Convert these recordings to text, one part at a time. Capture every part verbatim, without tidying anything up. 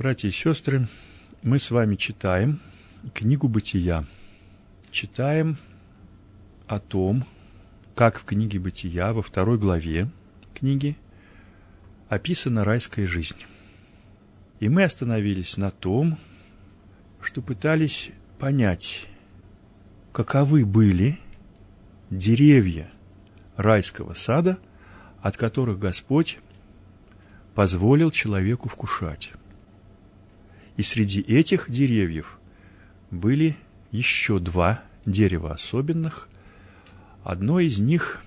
Братья и сестры, мы с вами читаем книгу Бытия. Читаем о том, как в книге Бытия, во второй главе книги, описана райская жизнь. И мы остановились на том, что пытались понять, каковы были деревья райского сада, от которых Господь позволил человеку вкушать. И среди этих деревьев были еще два дерева особенных. Одно из них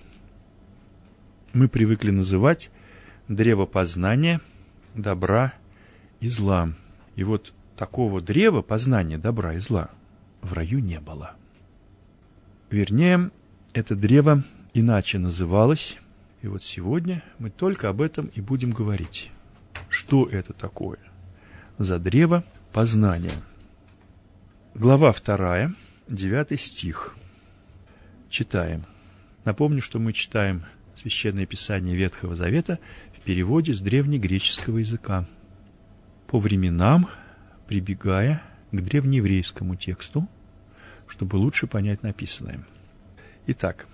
мы привыкли называть древо познания добра и зла. И вот такого древа познания добра и зла в раю не было. Вернее, это древо иначе называлось. И вот сегодня мы только об этом и будем говорить. Что это такое за древо познания? Глава вторая, девятый стих. Читаем. Напомню, что мы читаем Священное Писание Ветхого Завета в переводе с древнегреческого языка, по временам прибегая к древнееврейскому тексту, чтобы лучше понять написанное. Итак,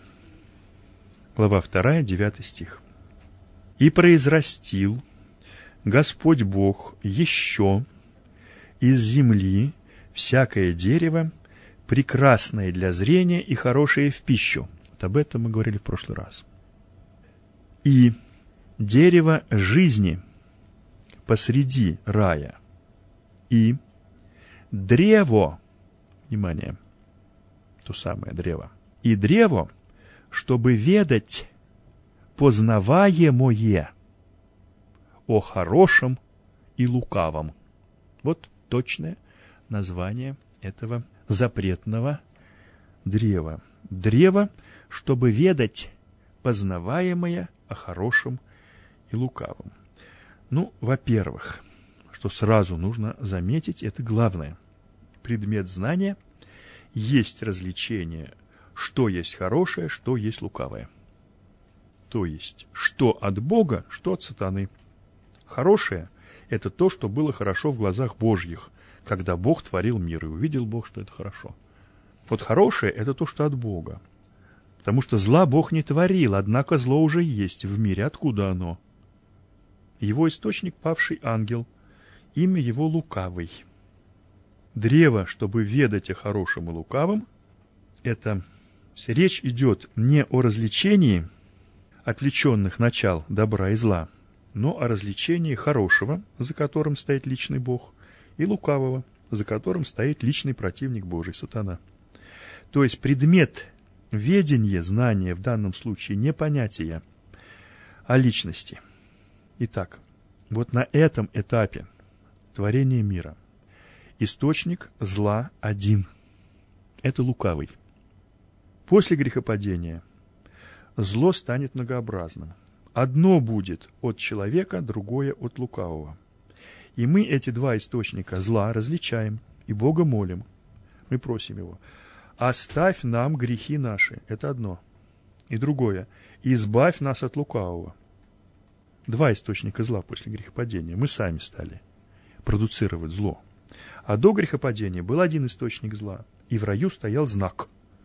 глава вторая, девятый стих. «И произрастил Господь Бог еще из земли всякое дерево, прекрасное для зрения и хорошее в пищу». Вот об этом мы говорили в прошлый раз. «И дерево жизни посреди рая, и древо», внимание, то самое древо, «и древо, чтобы ведать познаваемое о хорошем и лукавом». Вот точное название этого запретного древа. Древо, чтобы ведать познаваемое о хорошем и лукавом. Ну, во-первых, что сразу нужно заметить, это главное. Предмет знания есть развлечение, что есть хорошее, что есть лукавое. То есть, что от Бога, что от сатаны. Хорошее – это то, что было хорошо в глазах Божьих, когда Бог творил мир, и увидел Бог, что это хорошо. Вот хорошее – это то, что от Бога. Потому что зла Бог не творил, однако зло уже есть в мире. Откуда оно? Его источник – павший ангел, имя его лукавый. Древо, чтобы ведать о хорошем и лукавом, это речь идет не о развлечении отвлеченных начал добра и зла, но о развлечении хорошего, за которым стоит личный Бог, и лукавого, за которым стоит личный противник Божий, сатана. То есть предмет ведения, знания в данном случае не понятие, а личности. Итак, вот на этом этапе творения мира источник зла один. Это лукавый. После грехопадения зло станет многообразным. Одно будет от человека, другое от лукавого. И мы эти два источника зла различаем и Бога молим. Мы просим Его: оставь нам грехи наши. Это одно. И другое: избавь нас от лукавого. Два источника зла после грехопадения. Мы сами стали продуцировать зло. А до грехопадения был один источник зла. И в раю стоял знак.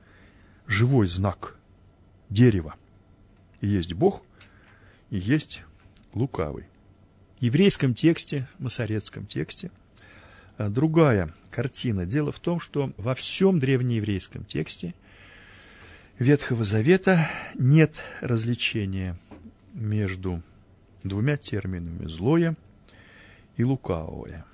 Живой знак. Дерево. И есть Бог, и есть лукавый. В еврейском тексте, в масоретском тексте, другая картина. Дело в том, что во всем древнееврейском тексте Ветхого Завета нет различения между двумя терминами: злое и лукавое.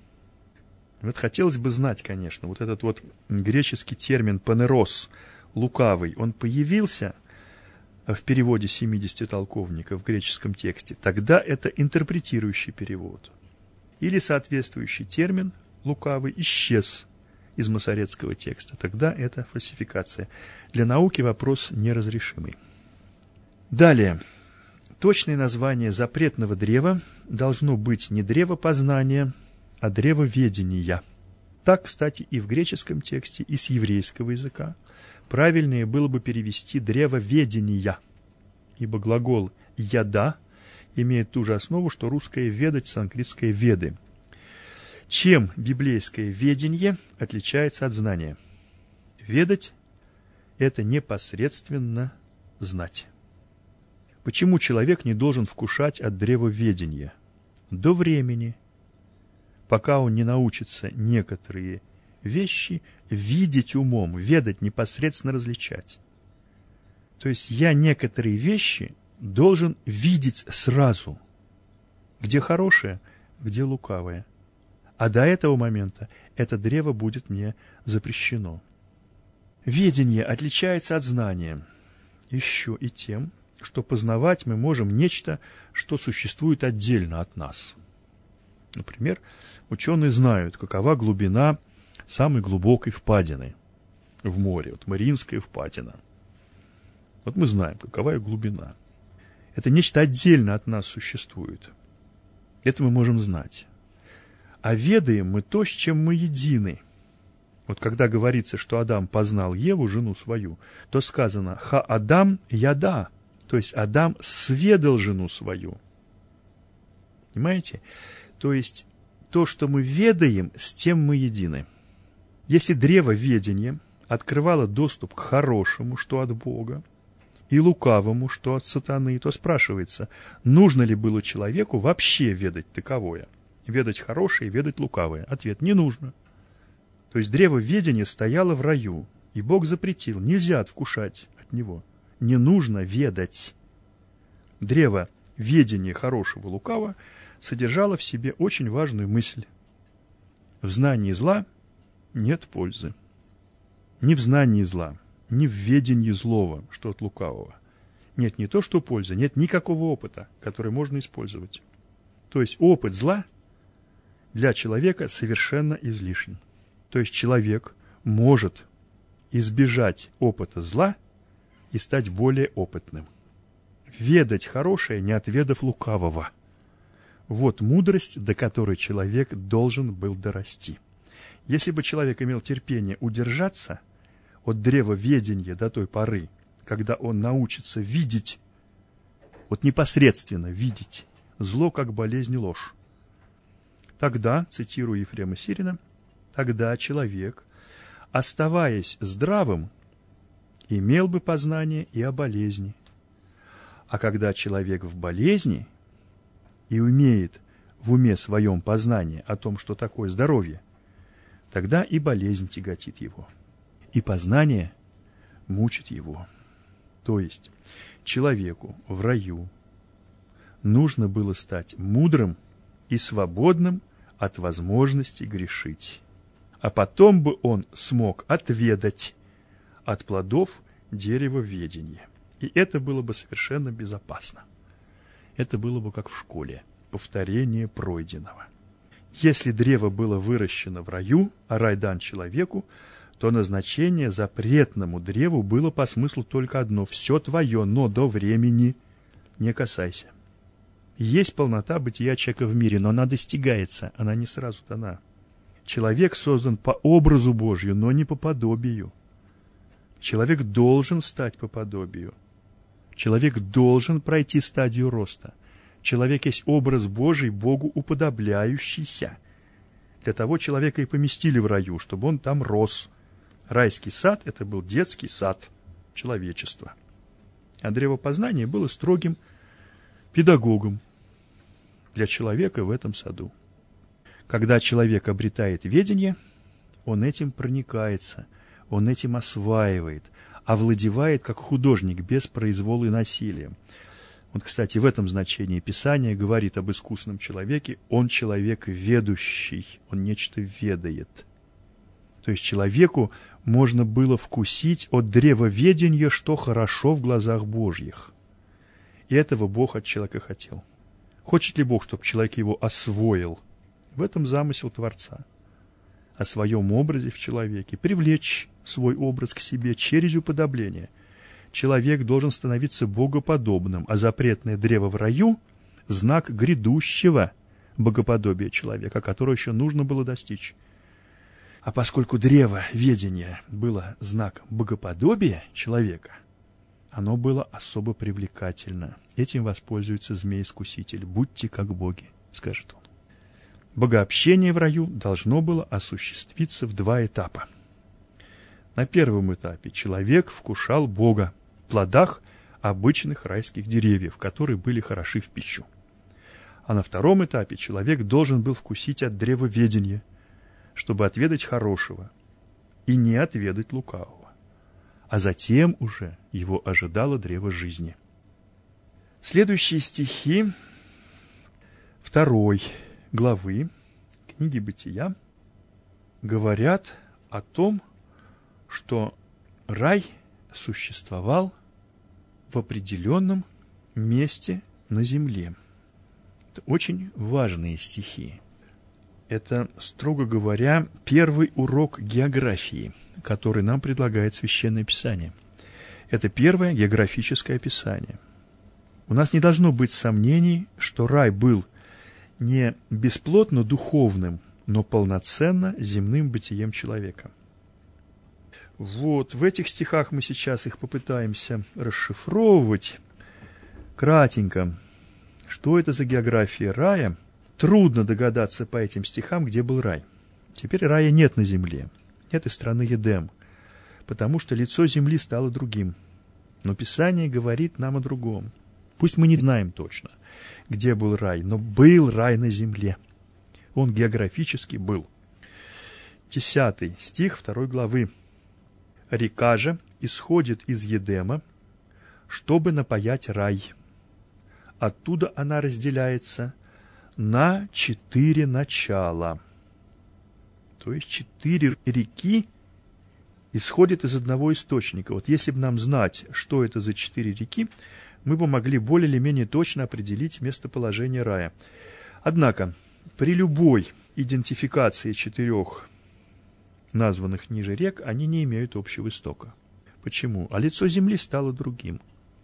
Вот хотелось бы знать, конечно, вот этот вот греческий термин «панерос», лукавый, он появился в переводе семидесяти толковников в греческом тексте, тогда это интерпретирующий перевод. Или соответствующий термин «лукавый» исчез из масоретского текста, тогда это фальсификация. Для науки вопрос неразрешимый. Далее. Точное название запретного древа должно быть не древо познания, а древо ведения. Так, кстати, и в греческом тексте, и с еврейского языка. Правильнее было бы перевести древо ведения, ибо глагол «яда» имеет ту же основу, что русское «ведать» санскритское «веды». Чем библейское ведение отличается от знания? Ведать – это непосредственно знать. Почему человек не должен вкушать от древа ведения? До времени, пока он не научится некоторые вещи видеть умом, ведать, непосредственно различать. То есть я некоторые вещи должен видеть сразу, где хорошее, где лукавое. А до этого момента это древо будет мне запрещено. Ведение отличается от знания еще и тем, что познавать мы можем нечто, что существует отдельно от нас. Например, ученые знают, какова глубина самой глубокой впадины в море, вот Мариинская впадина. Вот мы знаем, какова ее глубина. Это нечто отдельно от нас существует. Это мы можем знать. А ведаем мы то, с чем мы едины. Вот когда говорится, что Адам познал Еву, жену свою, то сказано «Ха Адам яда», то есть Адам сведал жену свою. Понимаете? То есть то, что мы ведаем, с тем мы едины. Если древо ведения открывало доступ к хорошему, что от Бога, и лукавому, что от сатаны, то спрашивается, нужно ли было человеку вообще ведать таковое? Ведать хорошее, ведать лукавое. Ответ – не нужно. То есть древо ведения стояло в раю, и Бог запретил, нельзя вкушать от него. Не нужно ведать. Древо ведения хорошего лукавого содержало в себе очень важную мысль. В знании зла нет пользы. Ни в знании зла, ни в ведении злого, что от лукавого. Нет не то, что пользы, нет никакого опыта, который можно использовать. То есть опыт зла для человека совершенно излишний. То есть человек может избежать опыта зла и стать более опытным. Ведать хорошее, не отведав лукавого. Вот мудрость, до которой человек должен был дорасти. Если бы человек имел терпение удержаться от древа ведения до той поры, когда он научится видеть, вот непосредственно видеть зло как болезнь и ложь, тогда, цитирую Ефрема Сирина, тогда человек, оставаясь здравым, имел бы познание и о болезни. А когда человек в болезни и умеет в уме своем познание о том, что такое здоровье, тогда и болезнь тяготит его, и познание мучит его. То есть человеку в раю нужно было стать мудрым и свободным от возможности грешить. А потом бы он смог отведать от плодов дерева ведения. И это было бы совершенно безопасно. Это было бы как в школе, повторение пройденного. Если древо было выращено в раю, а рай дан человеку, то назначение запретному древу было по смыслу только одно: все твое, но до времени не касайся. Есть полнота бытия человека в мире, но она достигается, она не сразу дана. Человек создан по образу Божью, но не по подобию. Человек должен стать по подобию. Человек должен пройти стадию роста. Человек есть образ Божий, Богу уподобляющийся. Для того человека и поместили в раю, чтобы он там рос. Райский сад – это был детский сад человечества. А древо познания было строгим педагогом для человека в этом саду. Когда человек обретает ведение, он этим проникается, он этим осваивает, овладевает как художник без произвола и насилия. Вот, кстати, в этом значении Писание говорит об искусном человеке: он человек ведущий, он нечто ведает. То есть человеку можно было вкусить от древа ведения, что хорошо в глазах Божьих. И этого Бог от человека хотел. Хочет ли Бог, чтобы человек его освоил? В этом замысел Творца. О своем образе в человеке, привлечь свой образ к себе через уподобление. Человек должен становиться богоподобным, а запретное древо в раю – знак грядущего богоподобия человека, которого еще нужно было достичь. А поскольку древо ведения было знаком богоподобия человека, оно было особо привлекательно. Этим воспользуется змей-искуситель. «Будьте как боги», скажет он. Богообщение в раю должно было осуществиться в два этапа. На первом этапе человек вкушал Бога в плодах обычных райских деревьев, которые были хороши в пищу. А на втором этапе человек должен был вкусить от древа ведения, чтобы отведать хорошего и не отведать лукавого. А затем уже его ожидало древо жизни. Следующие стихи второй главы книги Бытия говорят о том, что рай существовал в определенном месте на земле. Это очень важные стихи. Это, строго говоря, первый урок географии, который нам предлагает Священное Писание. Это первое географическое описание. У нас не должно быть сомнений, что рай был не бесплотно духовным, но полноценно земным бытием человека. Вот, в этих стихах мы сейчас их попытаемся расшифровывать кратенько. Что это за география рая? Трудно догадаться по этим стихам, где был рай. Теперь рая нет на земле, нет и страны Едем, потому что лицо земли стало другим. Но Писание говорит нам о другом. Пусть мы не знаем точно, где был рай, но был рай на земле. Он географически был. Десятый стих второй главы. «Река же исходит из Едема, чтобы напоять рай. Оттуда она разделяется на четыре начала». То есть четыре реки исходят из одного источника. Вот если бы нам знать, что это за четыре реки, мы бы могли более или менее точно определить местоположение рая. Однако, при любой идентификации четырех названных ниже рек, они не имеют общего истока. Почему? А лицо земли стало другим.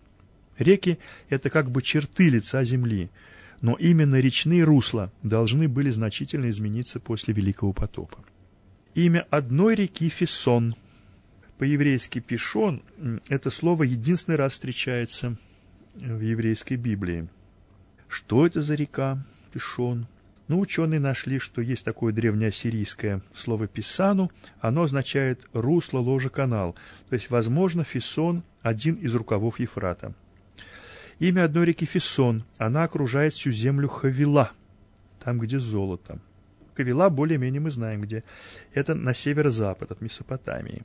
Реки – это как бы черты лица земли, но именно речные русла должны были значительно измениться после Великого потопа. Имя одной реки – Фисон. По-еврейски «пишон» – это слово единственный раз встречается в еврейской Библии. Что это за река Пишон? Ну, ученые нашли, что есть такое древнеассирийское слово «писану», оно означает «русло, ложе, канал». То есть, возможно, Фисон – один из рукавов Ефрата. Имя одной реки Фисон, она окружает всю землю Хавила, там, где золото. Хавила более-менее мы знаем, где. Это на северо-запад от Месопотамии.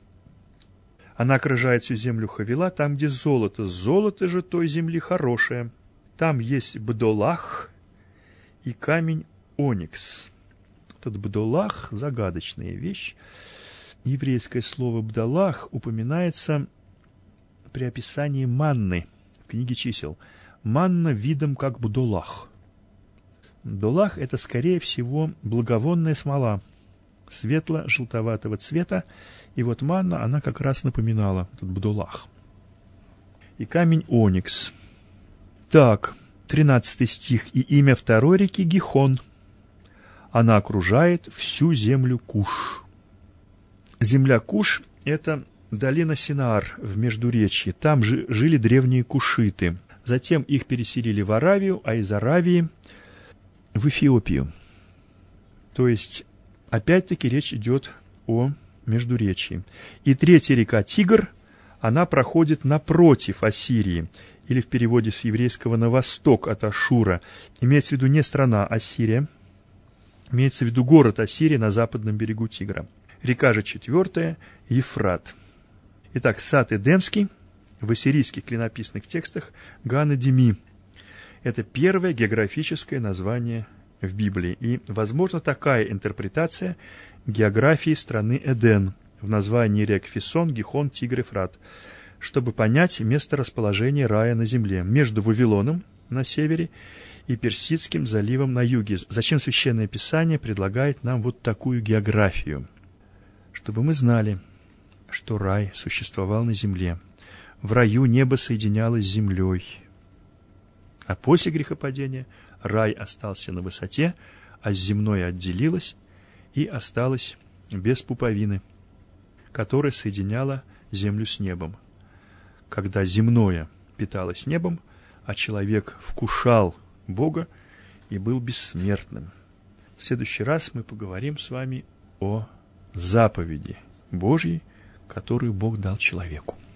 Она окружает всю землю Хавила, там, где золото. Золото же той земли хорошее. Там есть бдолах и камень оникс. Этот бдолах – загадочная вещь. Еврейское слово бдолах упоминается при описании манны в книге чисел. Манна видом как бдолах. Бдолах – это, скорее всего, благовонная смола, светло-желтоватого цвета, и вот манна, она как раз напоминала этот бдолах. И камень оникс. Так, тринадцатый стих, и имя второй реки Гихон. Она окружает всю землю Куш. Земля Куш – это долина Синаар в Междуречье. Там же жили древние кушиты. Затем их переселили в Аравию, а из Аравии в Эфиопию. То есть, опять-таки, речь идет о Междуречье. И третья река Тигр, она проходит напротив Ассирии, или в переводе с еврейского «на восток от Ашура». Имеется в виду не страна Ассирия, имеется в виду город Ассирия на западном берегу Тигра. Река же четвертая – Ефрат. Итак, сад Эдемский в ассирийских клинописных текстах Гаан-Эдеми. Это первое географическое название в Библии. И, возможно, такая интерпретация географии страны Эден в названии рек Фисон, Гихон, Тигр, Ефрат, чтобы понять место расположения рая на земле между Вавилоном на севере и Персидским заливом на юге. Зачем Священное Писание предлагает нам вот такую географию? Чтобы мы знали, что рай существовал на земле. В раю небо соединялось с землей. А после грехопадения рай остался на высоте, а земное отделилось и осталось без пуповины, которая соединяла землю с небом. Когда земное питалось небом, а человек вкушал Бога и был бессмертным. В следующий раз мы поговорим с вами о заповеди Божьей, которую Бог дал человеку.